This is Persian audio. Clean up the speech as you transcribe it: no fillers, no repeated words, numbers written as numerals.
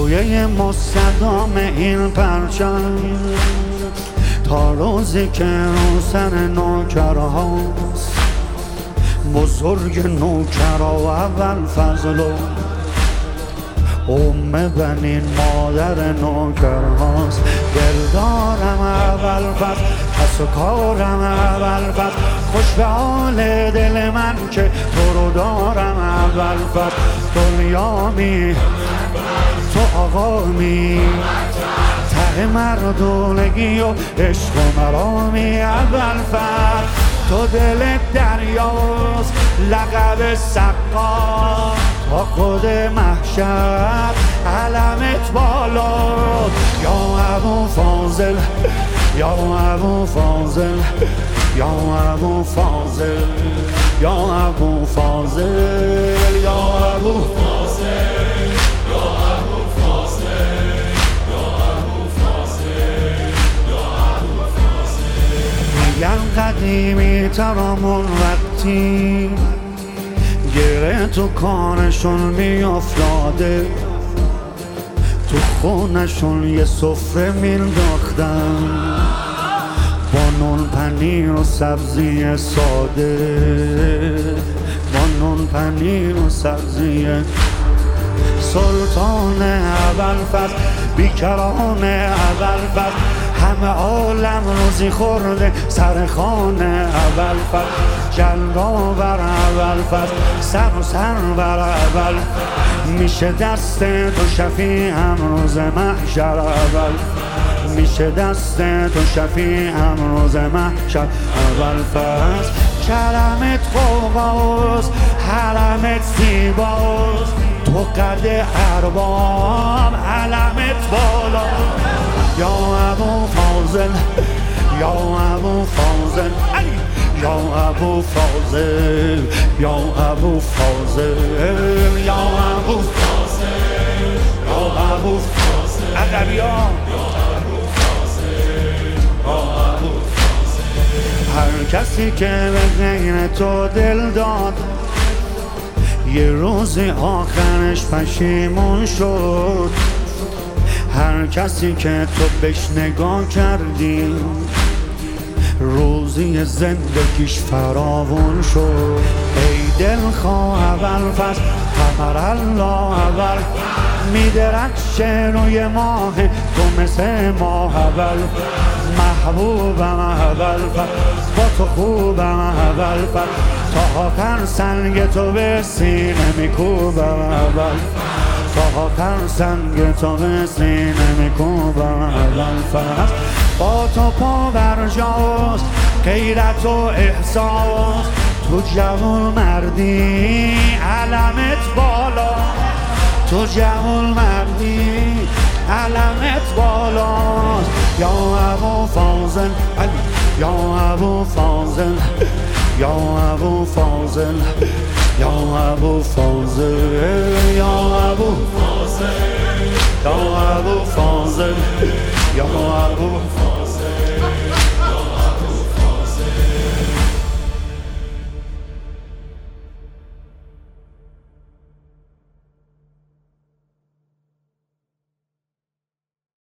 رویه مستدام این پرچم تا روزی که رو سر نوکرهاست، بزرگ نوکرها اول فضل و بنین مادر نوکرهاست. دلدارم اول فضل، کس و کارم اول فضل، خوش به حال دل من که تو رو دارم اول فضل. دنیامی تو آقامی، ته مردونگی و عشق و مرامی اول فضل. تو دل دریاست، لقب سقا تا خود محشر علمت بالا. یا ابو فاضل، یا ابو فاضل، یا ابو فاضل، یا ابو فاضل، یا ابو فاضل، یا ابو فاضل، یا ابو فاضل، یا ابو فاضل. میگن قدیمی ترامون وقتی گره تو کارشون میافتاده، تو خونشون یه سفره مینداختن با نون پنیر و سبزی ساده، با نون پنیر و سبزی. سلطان اول فضل، بیکران اول فضل، همه عالم روزی خورده سر خانه اول فضل. جلوآور اول فضل، سر و سر بر اول، میشه دست تو شفیعم روز محشر اول، میشه دست تو شفیعم روز محشر اول فضل. کرمت خوباست، حرمت زیباست، تو قد ارباب علمت بالا. یا ابو فاضل، یا ابو فاضل، یا ابو فاضل، یا ابو فاضل، یا ابو فاضل، یا ابو فاضل. ادبیان هر کسی که به غیر تو دل داد، یه روز آخرش پشیمون شد. هر کسی که تو بهش نگاه کردی، روزی زندگیش فراوون شد. ای دلخواه اول فصل، قمر الله اول، میدرخشه روی ماه تو مثل ماه اول. محبوبم اول فصل، با تو خوبم اول فصل، تا آخر سنگ تو به سینه میکوبم اول، تا آخر سنگ تو به سینه میکوبم اول فصل. با تو پا برجاست غیرت و احساس، تو جوون مردی علمت بالا، تو جوون مردی علمت بالاست. یا ابو فاضل، یا ابو فاضل، یا ابو فاضل، یا ابو فاضل، یا ابو فاضل، یا ابو فاضل، یا ابو فاضل.